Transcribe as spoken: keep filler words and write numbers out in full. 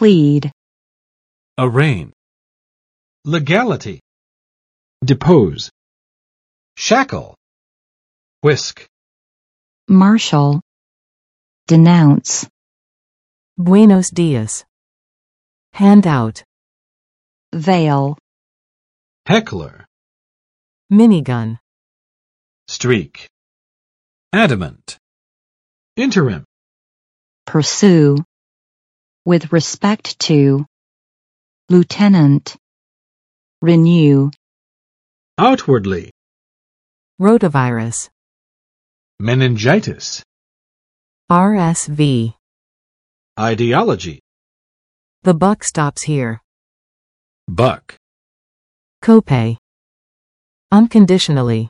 plead, arraign, legality, depose, shackle, whisk, marshal, denounce, Buenos dias. Hand out. veil, heckler, Minigun. streak, adamant, interim, pursue, with respect to, lieutenant, renew, outwardly, Rotavirus. meningitis, R S V. ideology, The buck stops here. buck, Copay. Unconditionally.